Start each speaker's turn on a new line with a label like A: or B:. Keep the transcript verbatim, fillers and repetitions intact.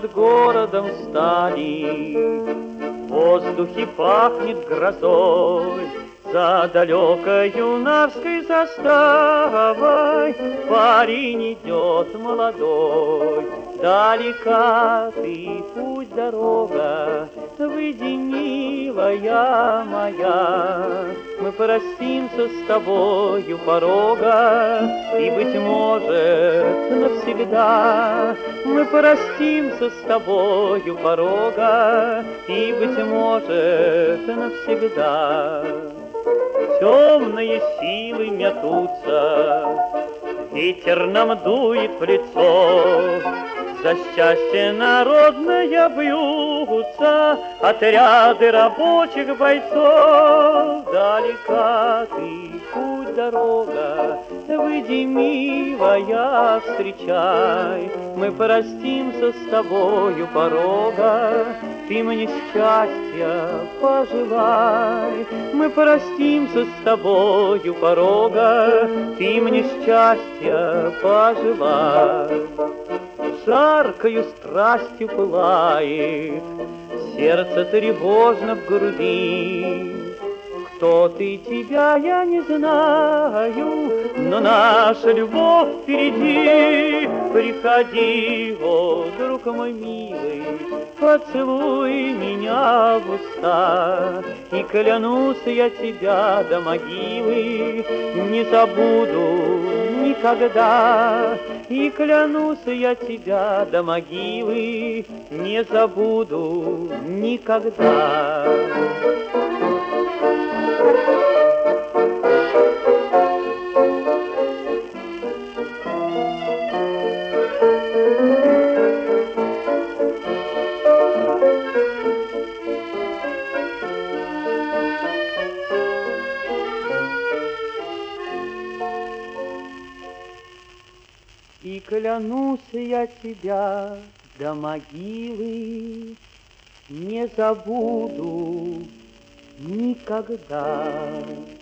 A: над городом стали, в воздухе пахнет грозой. За далекой юнарской заставой парень идет молодой. Далека ты, путь, дорога, выйди, милая моя. Мы простимся с тобою порога, и, быть может, навсегда. Мы простимся с тобою порога, и, быть может, навсегда. Темные силы метутся, ветер нам дует в лицо. За счастье народное бьются отряды рабочих бойцов. Далека ты, путь, дорога, выйди, милая, встречай. Мы простимся с тобою порога, ты мне счастья пожелай. Мы простимся с тобою порога, ты мне счастья пожелай. Жаркою страстью пылает сердце тревожно в груди. Кто ты, тебя я не знаю, но наша любовь впереди. Приходи, о, друг мой милый, поцелуй меня в уста, и клянусь я тебя до могилы не забуду никогда. И клянусь я тебя до могилы не забуду никогда. И клянусь я тебя до могилы не забуду никогда.